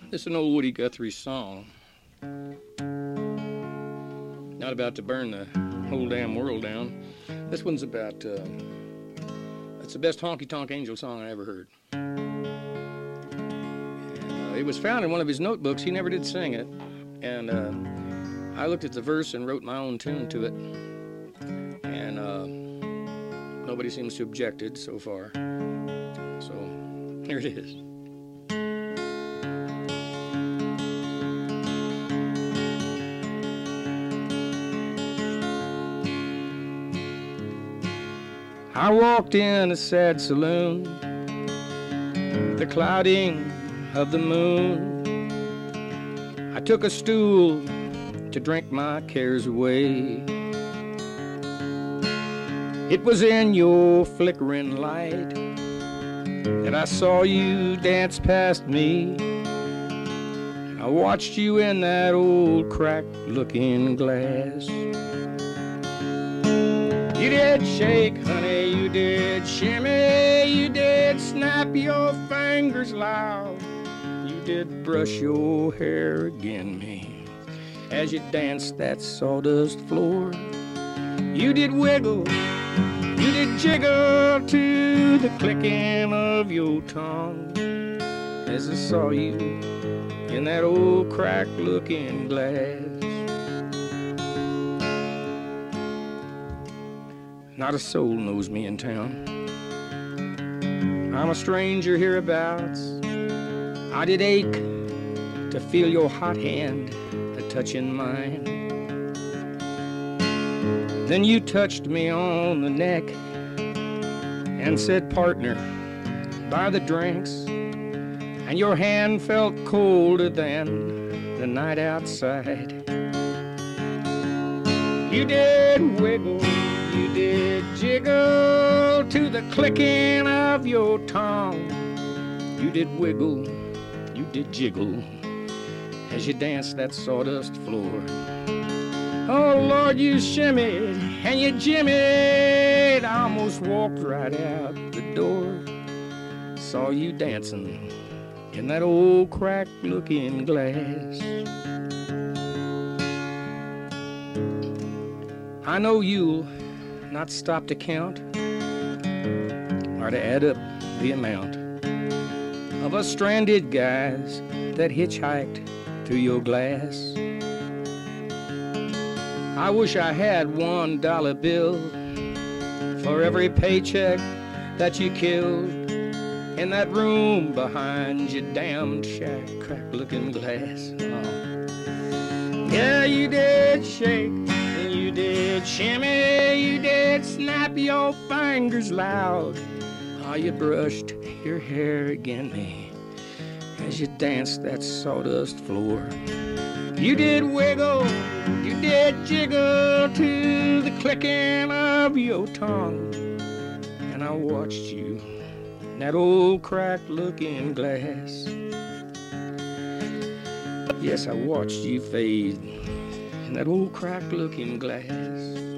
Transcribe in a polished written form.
This is an old Woody Guthrie song. Not about to burn the whole damn world down. This one's about, it's the best honky-tonk angel song I ever heard. And, it was found in one of his notebooks. He never did sing it. And I looked at the verse and wrote my own tune to it. And nobody seems to have objected so far. So here it is. I walked in a sad saloon, the clouding of the moon. I took a stool to drink my cares away. It was in your flickering light that I saw you dance past me. I watched you in that old cracked-looking glass. You did shake, honey, you did shimmy, you did snap your fingers loud. You did brush your hair again me as you danced that sawdust floor. You did wiggle, you did jiggle to the clicking of your tongue as I saw you in that old cracked-looking glass. Not a soul knows me in town. I'm a stranger hereabouts. I did ache to feel your hot hand a-touching mine. Then you touched me on the neck and said, partner, buy the drinks. And your hand felt colder than the night outside. You did wiggle, you did jiggle to the clicking of your tongue. You did wiggle, you did jiggle as you danced that sawdust floor. Oh Lord, you shimmied and you jimmied. I almost walked right out the door. Saw you dancing in that old cracked-looking glass. I know you'll not stop to count or to add up the amount of us stranded guys that hitchhiked to your glass. I wish I had $1 bill for every paycheck that you killed in that room behind your damned shack crack-looking glass. Oh. Yeah, you did shake, you did shimmy, you did snap your fingers loud. Oh, you brushed your hair again me as you danced that sawdust floor. You did wiggle, you did jiggle to the clicking of your tongue. And I watched you in that old cracked-looking glass. Yes, I watched you fade in that old cracked-looking glass.